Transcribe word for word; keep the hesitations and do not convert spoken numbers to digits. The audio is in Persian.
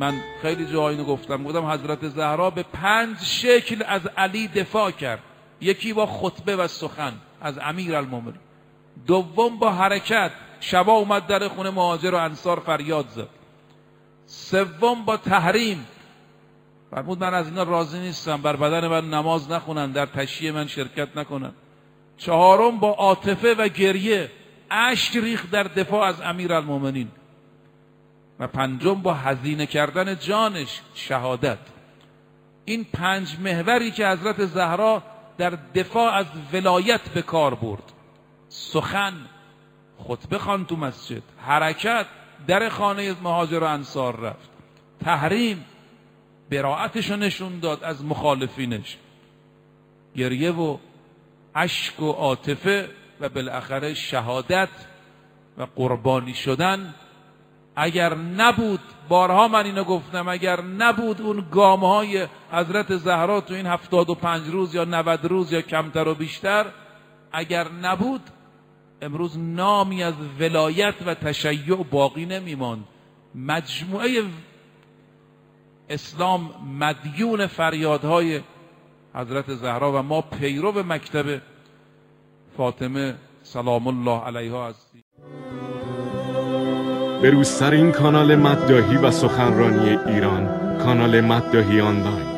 من خیلی جا اینو گفتم، گفتم حضرت زهرا به پنج شکل از علی دفاع کرد. یکی با خطبه و سخن از امیرالمومنین، دوم با حرکت، شبا اومد در خونه مهاجر و انصار فریاد زد، سوم با تحریم، فرمود من از اینا راضی نیستم، بر بدن من نماز نخونن، در تشییع من شرکت نکنن. چهارم با عاطفه و گریه، اشک ریخت در دفاع از امیرالمومنین. و پنجم با هزینه کردن جانش، شهادت. این پنج محوری که حضرت زهرا در دفاع از ولایت به کار برد: سخن، خطبه خواند تو مسجد، حرکت، در خانه مهاجر و انصار رفت، تحریم، براءتشو نشون داد از مخالفینش، گریه و اشک و عاطفه و بالاخره شهادت و قربانی شدن. اگر نبود، بارها من اینو گفتم، اگر نبود اون گامهای حضرت زهرا تو این هفتاد و پنج روز یا نود روز یا کمتر و بیشتر، اگر نبود امروز نامی از ولایت و تشیع باقی نمیماند. مجموعه اسلام مدیون فریادهای حضرت زهرا و ما پیرو مکتب فاطمه سلام الله علیها هستیم. بروزترین کانال مداحی و سخنرانی ایران، کانال مداحی آنلاین.